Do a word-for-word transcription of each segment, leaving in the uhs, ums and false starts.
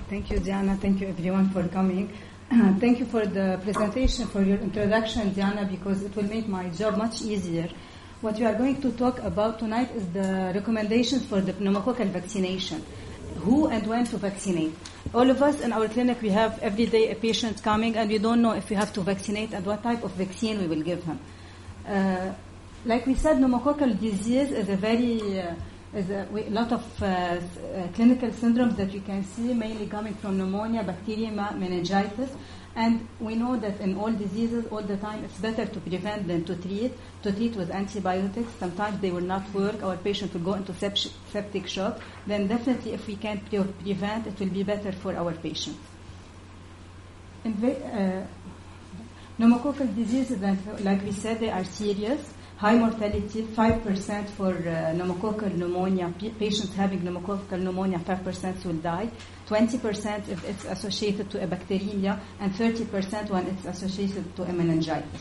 Thank you, Diana. Thank you, everyone, for coming. Uh, thank you for the presentation, for your introduction, Diana, because it will make my job much easier. What we are going to talk about tonight is the recommendations for the pneumococcal vaccination. Who and when to vaccinate. All of us in our clinic, we have every day a patient coming, and we don't know if we have to vaccinate and what type of vaccine we will give him. Uh, like we said, pneumococcal disease is a very... Uh, There's a we, lot of uh, uh, clinical syndromes that you can see, mainly coming from pneumonia, bacteria, meningitis. And we know that in all diseases, all the time, it's better to prevent than to treat. To treat with antibiotics, sometimes they will not work. Our patient will go into sept- septic shock. Then definitely, if we can pre- prevent, it will be better for our patients. Inve- uh, pneumococcal diseases, like we said, they are serious. High mortality, five percent for uh, pneumococcal pneumonia. P- patients having pneumococcal pneumonia, five percent will die. twenty percent if it's associated to a bacteremia, and thirty percent when it's associated to a meningitis.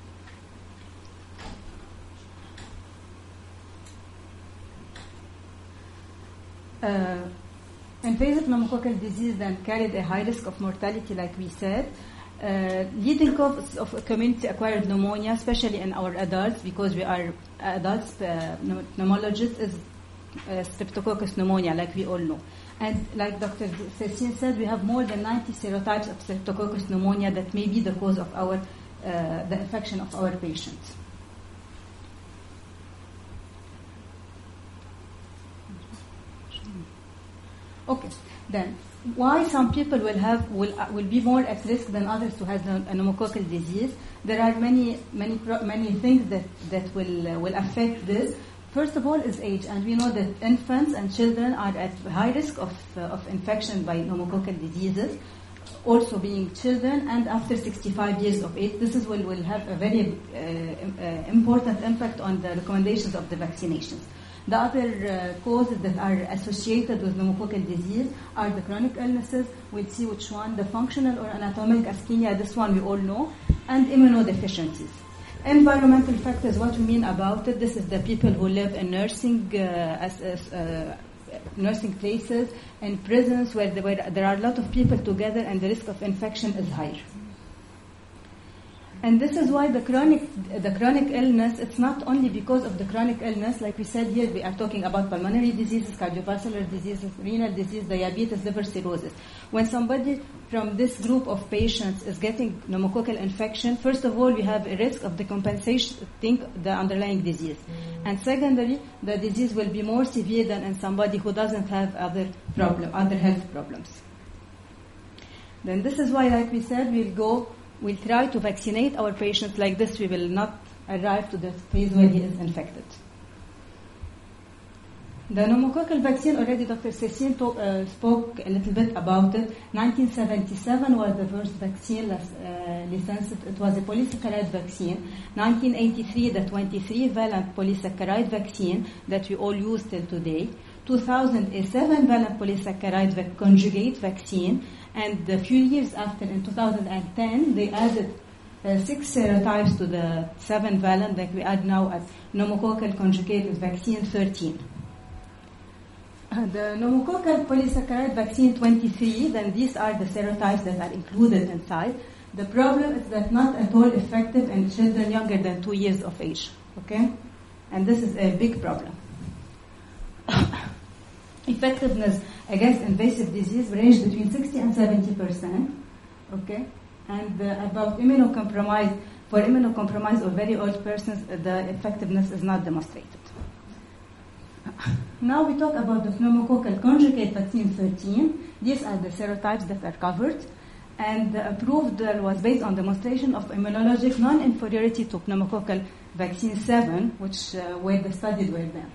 Uh, invasive pneumococcal disease then carried a high risk of mortality, like we said. Uh, leading causes of community-acquired pneumonia, especially in our adults, because we are adults, uh, pneumologists, is uh, Streptococcus pneumonia, like we all know. And like Doctor Cecile said, we have more than ninety serotypes of Streptococcus pneumonia that may be the cause of our uh, the infection of our patients. Okay, then. Why some people will have will uh, will be more at risk than others who has a pneumococcal disease? There are many many many things that that will uh, will affect this. First of all is age, and we know that infants and children are at high risk of uh, of infection by pneumococcal diseases. Also, being children and after sixty-five years of age, this is will will have a very uh, uh, important impact on the recommendations of the vaccinations. The other uh, causes that are associated with pneumococcal disease are the chronic illnesses. We'll see which one. The functional or anatomic ischemia, this one we all know, and immunodeficiencies. Environmental factors, what we mean about it, this is the people who live in nursing uh, as, as uh, nursing places, in prisons where there, where there are a lot of people together and the risk of infection is higher. And this is why the chronic the chronic illness, it's not only because of the chronic illness, like we said here, we are talking about pulmonary diseases, cardiovascular diseases, renal disease, diabetes, liver cirrhosis. When somebody from this group of patients is getting pneumococcal infection, first of all, we have a risk of decompensating the underlying disease. Mm. And secondly, the disease will be more severe than in somebody who doesn't have other problem, other health problems. Then this is why, like we said, we'll go We'll try to vaccinate our patients like this. We will not arrive to the phase where he is infected. The pneumococcal vaccine, already Doctor Cecile talk, uh, spoke a little bit about it. nineteen seventy-seven was the first vaccine uh, licensed. It was a polysaccharide vaccine. nineteen eighty-three, the twenty-three valent polysaccharide vaccine that we all use till today. two thousand, a seven valent polysaccharide vac- conjugate vaccine. And a few years after, in two thousand ten, they added uh, six serotypes to the seven valent that we add now as pneumococcal conjugated vaccine thirteen. Uh, the pneumococcal polysaccharide vaccine twenty-three, then these are the serotypes that are included inside. The problem is that not at all effective in children younger than two years of age. Okay? And this is a big problem. Effectiveness against invasive disease range between sixty and seventy percent. Okay? And uh, about immunocompromised, for immunocompromised or very old persons, uh, the effectiveness is not demonstrated. Now we talk about the pneumococcal conjugate vaccine thirteen. These are the serotypes that are covered. And the approved uh, was based on demonstration of immunologic non-inferiority to pneumococcal vaccine seven, which uh, where the studies were done.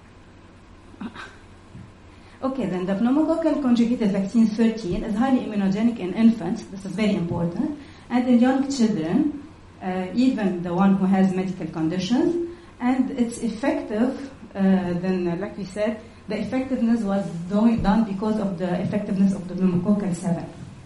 Okay, then the pneumococcal conjugated vaccine thirteen is highly immunogenic in infants. This is very important. And in young children, uh, even the one who has medical conditions. And it's effective, uh, then, uh, like we said, the effectiveness was done because of the effectiveness of the pneumococcal seven.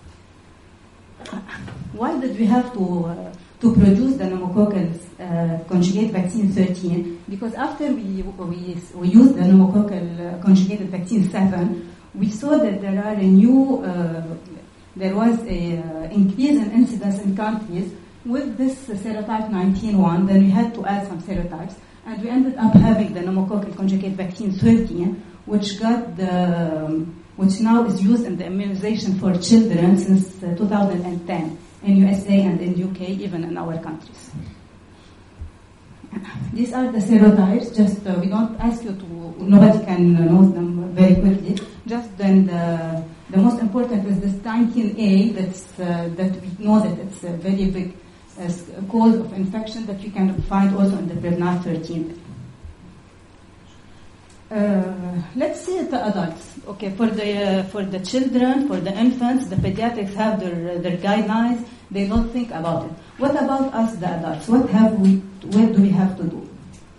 Why did we have to uh, to produce the pneumococcal uh, conjugate vaccine thirteen? Because after we we, we used the pneumococcal uh, conjugated vaccine seven, we saw that there are a new, uh, there was a uh, increase in incidence in countries with this uh, serotype nineteen one. Then we had to add some serotypes, and we ended up having the pneumococcal conjugate vaccine thirteen, which got the, um, which now is used in the immunization for children since uh, two thousand ten in U S A and in U K, even in our countries. These are the serotypes. Just uh, we don't ask you to. Nobody can know them very quickly. Just then the the most important is this nineteen A. That's uh, that we know that it's a very big uh, cause of infection that we can find also in the Prevnar thirteen. Uh, let's see the adults. Okay, for the uh, for the children, for the infants, the pediatrics have their their guidelines. They don't think about it. What about us, the adults? What have we? What do we have to do?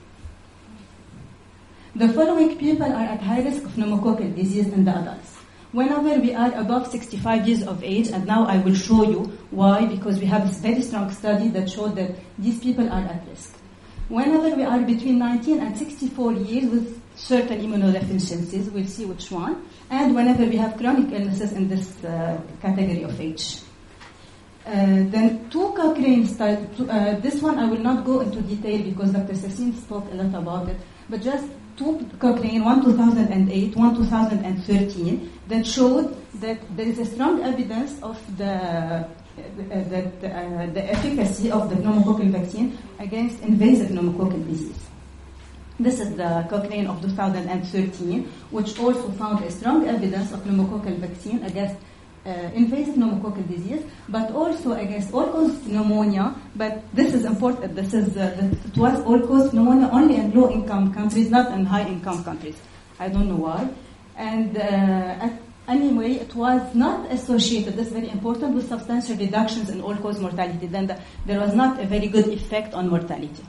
The following people are at high risk of pneumococcal disease in the adults. Whenever we are above sixty-five years of age, and now I will show you why, because we have a very strong study that showed that these people are at risk. Whenever we are between nineteen and sixty-four years with certain immunodeficiencies, we'll see which one, and whenever we have chronic illnesses in this uh, category of age. Uh, then two Cochrane studies, uh, this one I will not go into detail because Doctor Sassine spoke a lot about it, but just two Cochrane, one two thousand eight, one two thousand thirteen, that showed that there is a strong evidence of the uh, that uh, the efficacy of the pneumococcal vaccine against invasive pneumococcal disease. This is the Cochrane of two thousand thirteen, which also found a strong evidence of pneumococcal vaccine against uh, invasive pneumococcal disease, but also against all-cause pneumonia. But this is important. This is uh, it was all-cause pneumonia only in low-income countries, not in high-income countries. I don't know why. And uh, at, anyway, it was not associated. This is very important with substantial reductions in all-cause mortality. Then the, there was not a very good effect on mortality.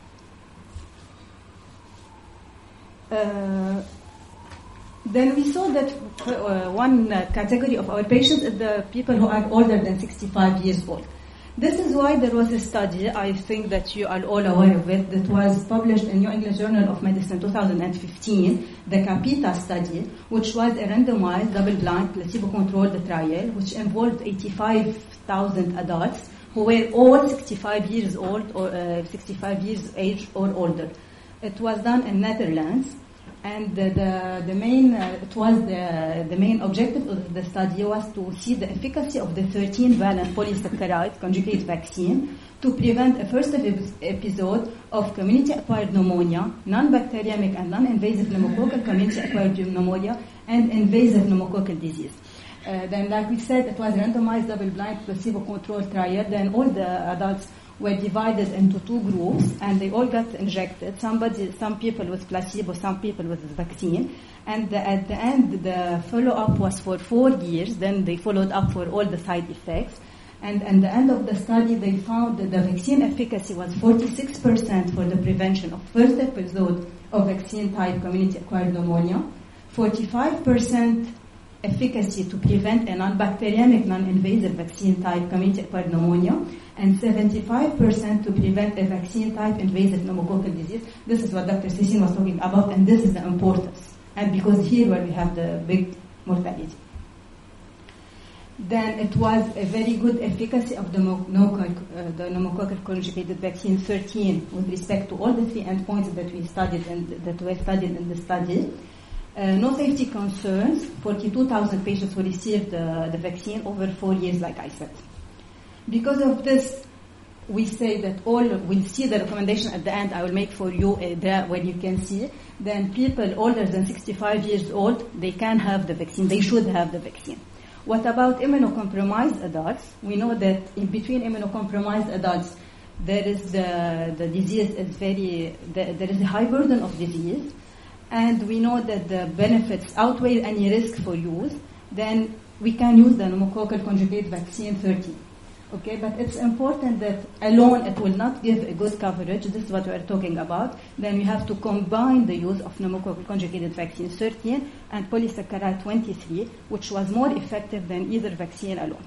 Uh, then we saw that uh, one uh, category of our patients is the people who are older than sixty-five years old. This is why there was a study, I think that you are all aware of it, that was published in New England Journal of Medicine twenty fifteen, the CAPITA study, which was a randomized, double-blind, placebo-controlled trial, which involved eighty-five thousand adults who were all sixty-five years old or uh, sixty-five years age or older. It was done in Netherlands. And the, the, the main, uh, it was the, the main objective of the study was to see the efficacy of the thirteen valent polysaccharide conjugate vaccine to prevent a first episode of community-acquired pneumonia, non-bacteremic and non-invasive pneumococcal community-acquired pneumonia, and invasive pneumococcal disease. Uh, then, like we said, it was a randomized, double-blind, placebo-controlled trial. Then all the adults were divided into two groups, and they all got injected. Somebody, some people with placebo, some people with vaccine. And the, at the end, the follow-up was for four years. Then they followed up for all the side effects. And at the end of the study, they found that the vaccine efficacy was forty-six percent for the prevention of first episode of vaccine-type community-acquired pneumonia, forty-five percent efficacy to prevent a non-bacteremic, non-invasive vaccine-type community-acquired pneumonia, and seventy-five percent to prevent a vaccine-type invasive pneumococcal disease. This is what Doctor Sassine was talking about, and this is the importance. And because here where we have the big mortality. Then it was a very good efficacy of the, pneumococcal, uh, the pneumococcal conjugated vaccine thirteen with respect to all the three endpoints that we studied and that were studied in the study. Uh, no safety concerns, forty-two thousand patients who received uh, the vaccine over four years, like I said. Because of this, we say that all, we'll see the recommendation at the end, I will make for you uh, there where you can see, then people older than sixty-five years old, they can have the vaccine, they should have the vaccine. What about immunocompromised adults? We know that in between immunocompromised adults, there is the, the disease is very, the, there is a high burden of disease, and we know that the benefits outweigh any risk for use, then we can use the pneumococcal conjugate vaccine thirteen. Okay, but it's important that alone it will not give a good coverage. This is what we're talking about. Then we have to combine the use of pneumococcal conjugated vaccine thirteen and polysaccharide twenty-three, which was more effective than either vaccine alone.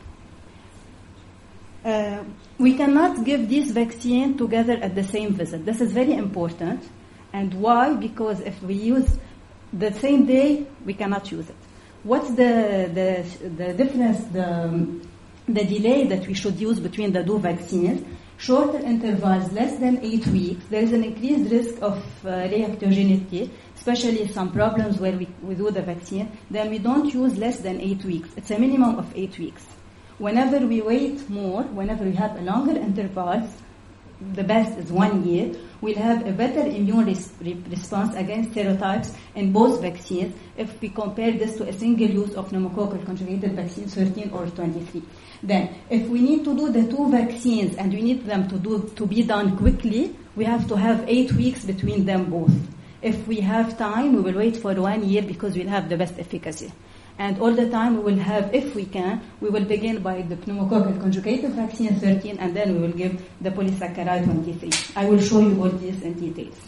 Uh, we cannot give these vaccines together at the same visit. This is very important. And why? Because if we use the same day, we cannot use it. what's the, the, the difference, the, the delay that we should use between the two vaccines? Shorter intervals, less than eight weeks, there is an increased risk of uh, reactogenicity, especially some problems where we, we do the vaccine. Then we don't use less than eight weeks. It's a minimum of eight weeks. Whenever we wait more, whenever we have a longer intervals, the best is one year, we'll have a better immune res- response against serotypes in both vaccines if we compare this to a single use of pneumococcal conjugated vaccine thirteen or twenty-three. Then, if we need to do the two vaccines and we need them to do to be done quickly, we have to have eight weeks between them both. If we have time, we will wait for one year because we'll have the best efficacy. And all the time we will have, if we can, we will begin by the pneumococcal conjugated vaccine thirteen, and then we will give the polysaccharide twenty-three. I will show you all this in details.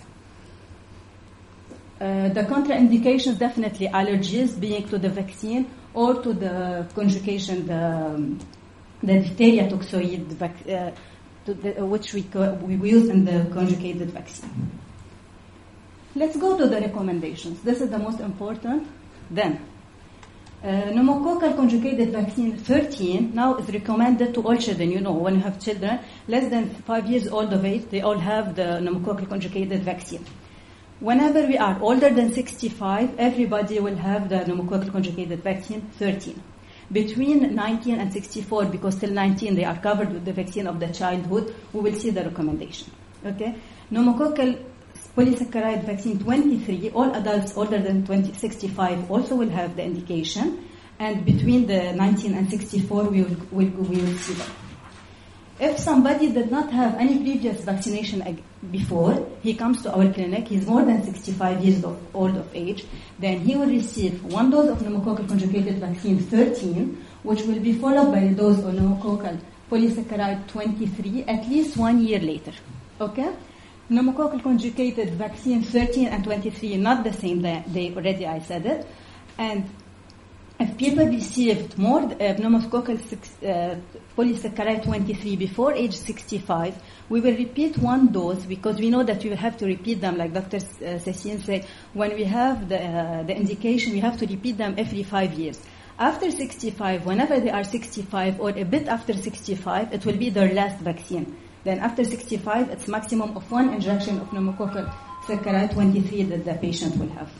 Uh, the contraindications, definitely allergies, being to the vaccine or to the conjugation, the, um, the diphtheria toxoid, vac- uh, to the, uh, which we, co- we use in the conjugated vaccine. Let's go to the recommendations. This is the most important. Then, Uh, pneumococcal conjugated vaccine thirteen now is recommended to all children. You know, when you have children less than five years old of age, they all have the pneumococcal conjugated vaccine. Whenever we are older than sixty-five, everybody will have the pneumococcal conjugated vaccine thirteen. Between nineteen and sixty-four, because till nineteen they are covered with the vaccine of the childhood, we will see the recommendation. Okay? Pneumococcal polysaccharide vaccine twenty-three, all adults older than sixty-five also will have the indication, and between the nineteen and sixty-four we will, we will, we will see them. If somebody did not have any previous vaccination before, he comes to our clinic, he's more than sixty-five years of, old of age, then he will receive one dose of pneumococcal conjugated vaccine thirteen, which will be followed by a dose of pneumococcal polysaccharide twenty-three at least one year later. Okay? Pneumococcal conjugated vaccine thirteen and twenty-three, not the same day, day already I said it. And if people received more uh, pneumococcal six, uh, polysaccharide twenty-three before age sixty-five, we will repeat one dose because we know that we will have to repeat them, like Doctor Cécile said, when we have the, uh, the indication, we have to repeat them every five years. After sixty-five, whenever they are sixty-five or a bit after sixty-five, it will be their last vaccine. Then after sixty-five, it's maximum of one injection of pneumococcal saccharide twenty-three that the patient will have.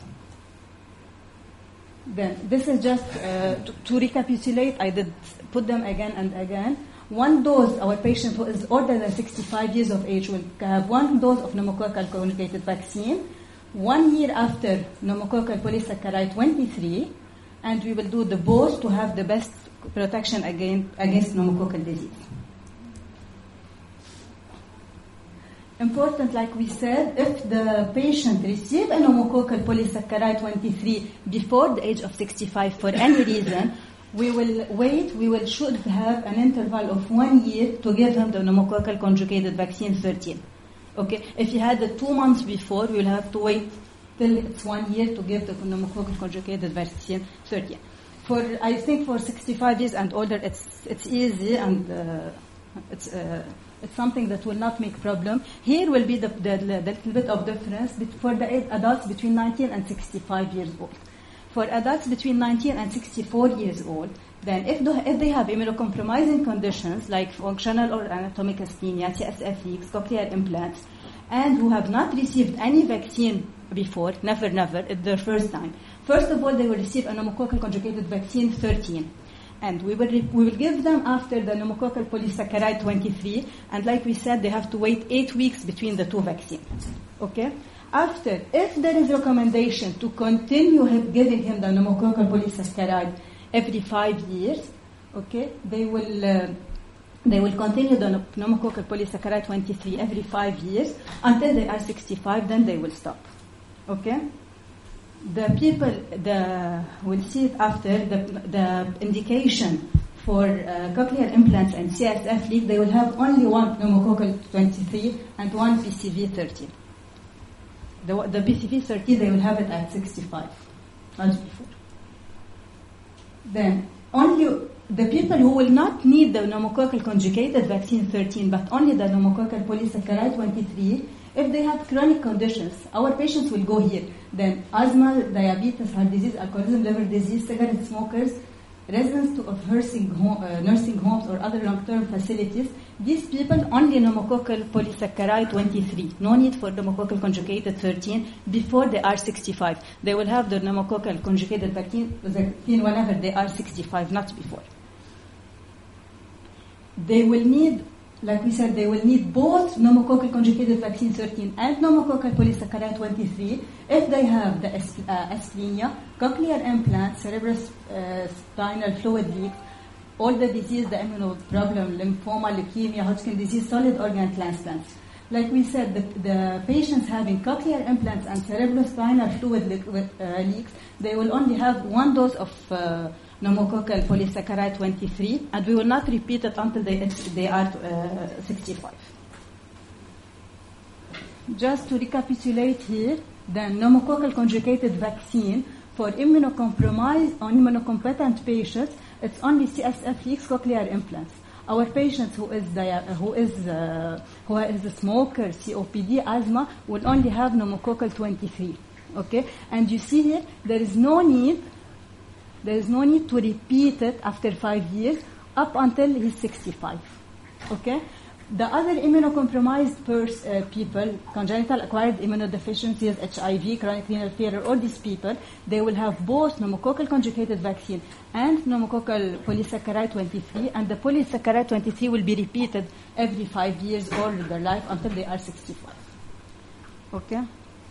Then this is just uh, to, to recapitulate. I did put them again and again. One dose, our patient who is older than sixty-five years of age will have one dose of pneumococcal conjugated vaccine. One year after pneumococcal polysaccharide twenty-three, and we will do the both to have the best protection against, against pneumococcal disease. Important, like we said, if the patient received a pneumococcal polysaccharide twenty-three before the age of sixty-five for any reason, we will wait, we will should have an interval of one year to give him the pneumococcal conjugated vaccine thirteen. Okay, if he had it two months before, we will have to wait till it's one year to give the pneumococcal conjugated vaccine thirteen. For, I think for sixty-five years and older, it's it's easy and uh, it's uh, it's something that will not make problem. Here will be the, the, the little bit of difference for the adults between nineteen and sixty-five years old. For adults between nineteen and sixty-four years old, then if, the, if they have immunocompromising conditions like functional or anatomic ischemia, C S F leaks, cochlear implants, and who have not received any vaccine before, never, never, it's their first time. First of all, they will receive a pneumococcal conjugated vaccine thirteen. And we will, re- we will give them after the pneumococcal polysaccharide twenty-three, and like we said, they have to wait eight weeks between the two vaccines. Okay? After, if there is recommendation to continue him, giving him the pneumococcal polysaccharide every five years, okay, they will uh, they will continue the pneumococcal polysaccharide twenty-three every five years until they are sixty-five, then they will stop. Okay? The people the will see it after the the indication for uh, cochlear implants and C S F leak. They will have only one pneumococcal twenty-three and one P C V thirteen. The the P C V thirteen they will have it at sixty-five, not before. Then only the people who will not need the pneumococcal conjugated vaccine thirteen, but only the pneumococcal polysaccharide twenty-three. If they have chronic conditions, our patients will go here. Then asthma, diabetes, heart disease, alcoholism, liver disease, cigarette smokers, residents of nursing, home, uh, nursing homes or other long-term facilities, these people only pneumococcal polysaccharide twenty-three. No need for pneumococcal conjugated thirteen before they are sixty-five. They will have the pneumococcal conjugated vaccine, vaccine whenever they are sixty-five, not before. They will need, like we said, they will need both pneumococcal conjugated vaccine thirteen and pneumococcal polysaccharide twenty-three if they have the uh, asplenia, cochlear implants, cerebrospinal uh, fluid leaks, all the disease, the immunoproblem, lymphoma, leukemia, Hodgkin disease, solid organ transplants. Like we said, the, the patients having cochlear implants and cerebrospinal fluid le- uh, leaks, they will only have one dose of uh, pneumococcal polysaccharide twenty-three, and we will not repeat it until they, they are uh, sixty-five. Just to recapitulate here, the pneumococcal conjugated vaccine for immunocompromised or immunocompetent patients, it's only C S F leaks, cochlear implants. Our patients who is dia- who is uh, who is a smoker, C O P D, asthma, will only have pneumococcal twenty-three. Okay, and you see here there is no need. There is no need to repeat it after five years up until he's sixty-five. Okay? The other immunocompromised pers- uh, people, congenital acquired immunodeficiencies, H I V, chronic renal failure, all these people, they will have both pneumococcal conjugated vaccine and pneumococcal polysaccharide twenty-three, and the polysaccharide twenty-three will be repeated every five years all their life until they are sixty-five. Okay?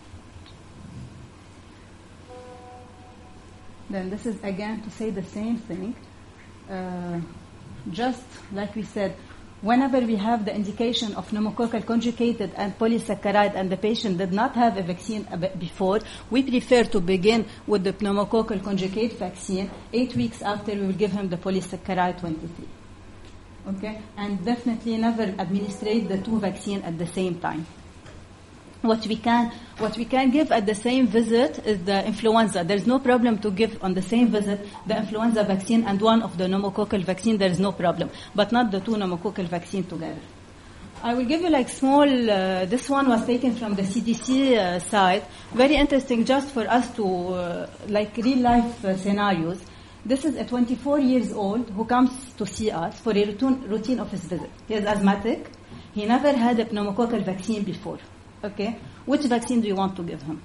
Then this is again to say the same thing. Uh, just like we said, whenever we have the indication of pneumococcal conjugated and polysaccharide and the patient did not have a vaccine before, we prefer to begin with the pneumococcal conjugate vaccine. Eight weeks after, we will give him the polysaccharide twenty-three. Okay? And definitely never administrate the two vaccines at the same time. What we can what we can give at the same visit is the influenza. There's no problem to give on the same visit the influenza vaccine and one of the pneumococcal vaccine. There's no problem, but not the two pneumococcal vaccine together. I will give you like small. Uh, this one was taken from the C D C uh, site. Very interesting, just for us to uh, like real life uh, scenarios. This is a twenty-four years old who comes to see us for a routine, routine office visit. He is asthmatic. He never had a pneumococcal vaccine before. Okay, which vaccine do you want to give him?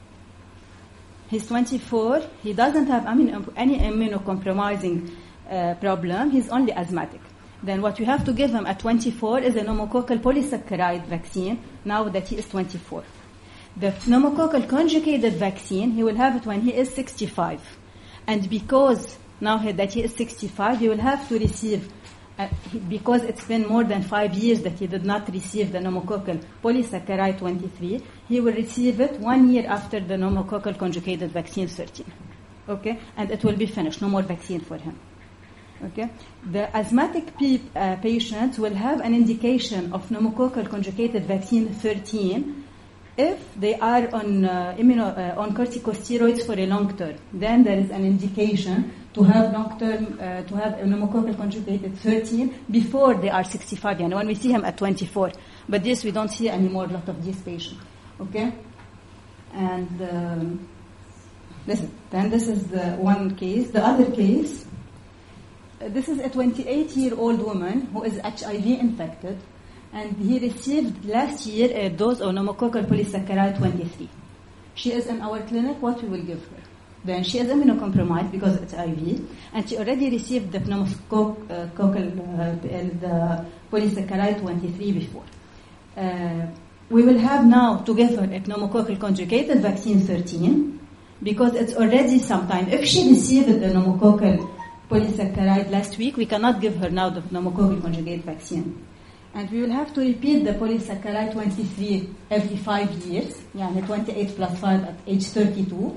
He's twenty-four. He doesn't have I mean, any immunocompromising uh, problem. He's only asthmatic. Then what you have to give him at twenty-four is a pneumococcal polysaccharide vaccine, now that he is twenty-four. The pneumococcal conjugated vaccine, he will have it when he is sixty-five. And because now that he is sixty-five, he will have to receive Uh, because it's been more than five years that he did not receive the pneumococcal polysaccharide twenty-three, he will receive it one year after the pneumococcal conjugated vaccine thirteen. Okay? And it will be finished. No more vaccine for him. Okay? The asthmatic pe- uh, patients will have an indication of pneumococcal conjugated vaccine thirteen if they are on uh, immuno, uh, on corticosteroids for a long term. Then there is an indication to have long term, uh, to have a pneumococcal conjugated thirteen before they are sixty-five. And when we see him at twenty-four, but this we don't see anymore. A lot of these patients. Okay, and um, this is, then this is the one case. The other case, uh, this is a twenty-eight-year-old woman who is H I V infected. And he received last year a dose of pneumococcal polysaccharide twenty-three. She is in our clinic. What we will give her? Then she is immunocompromised because it's I V, and she already received the pneumococcal uh, the polysaccharide twenty-three before. Uh, we will have now to give her a pneumococcal conjugated vaccine thirteen because it's already sometime. If she received the pneumococcal polysaccharide last week, we cannot give her now the pneumococcal conjugated vaccine. And we will have to repeat the polysaccharide twenty-three every five years, yeah, twenty-eight plus five at age thirty-two.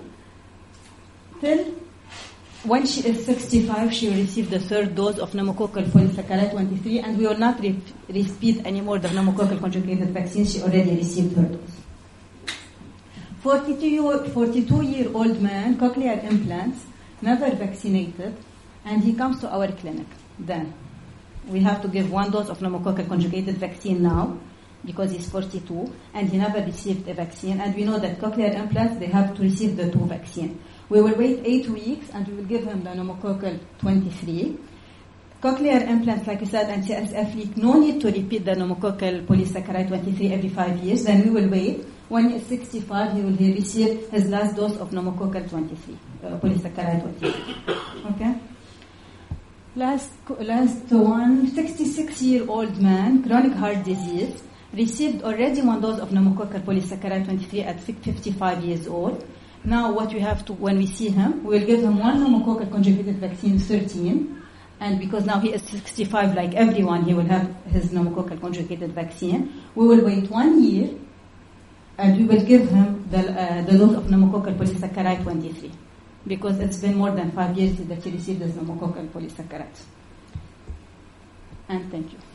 Till when she is sixty-five, she will receive the third dose of pneumococcal polysaccharide twenty-three, and we will not re- repeat anymore the pneumococcal conjugated vaccine. She already received her dose. forty-two-year-old man, cochlear implants, never vaccinated, and he comes to our clinic. Then we have to give one dose of pneumococcal conjugated vaccine now, because he's forty-two, and he never received a vaccine. And we know that cochlear implants, they have to receive the two vaccine. We will wait eight weeks, and we will give him the pneumococcal twenty-three. Cochlear implants, like I said, and C S F leak, no need to repeat the pneumococcal polysaccharide twenty-three every five years. Then we will wait. When he is sixty-five, he will receive his last dose of pneumococcal twenty-three, uh, polysaccharide twenty-three. Okay? Last, last one, sixty-six-year-old man, chronic heart disease, received already one dose of pneumococcal polysaccharide twenty-three at fifty-five years old. Now what we have to, when we see him, we will give him one pneumococcal conjugated vaccine, thirteen. And because now he is sixty-five, like everyone, he will have his pneumococcal conjugated vaccine. We will wait one year, and we will give him the, uh, the dose of pneumococcal polysaccharide twenty-three. Because it's been more than five years that he received his pneumococcal polysaccharide. And thank you.